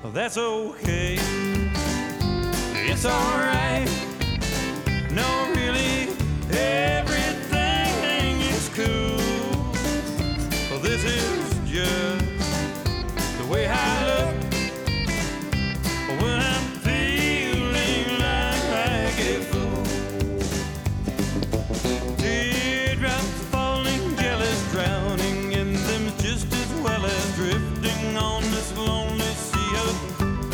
that's okay. It's alright. No, really, everything is cool. Well, this is just the way I look when I'm feeling like a fool. Teardrops falling, jealous, drowning in them just as well as drifting on this lonely sea of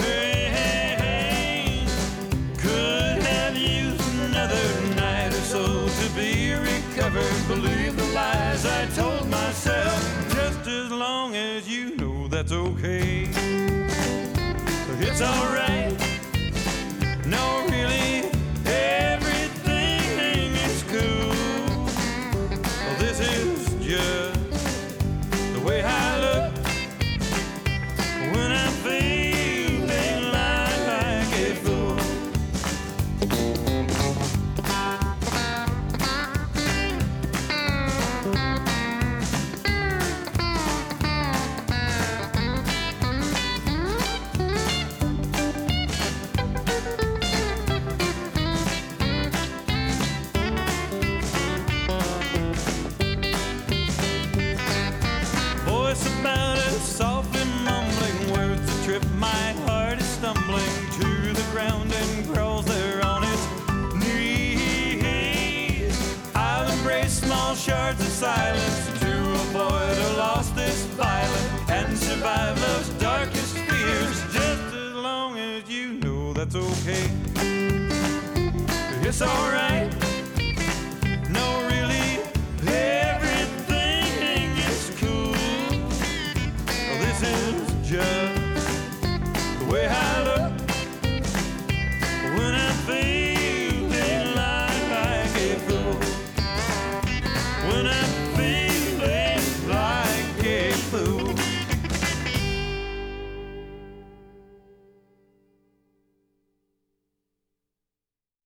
pain. Could have used another night or so to be recovered. Believe the lies I told myself, just as long as you know that's okay. It's alright. No, really, everything is cool. Well, this is just the way I look when I'm feeling like a fool. Voice about it, softly mumbling words that trip my heart is stumbling to the ground and crawls there on its knees. I'll embrace small shards of silence to avoid or lost this violence and survive love's darkest fears, just as long as you know that's okay. It's alright.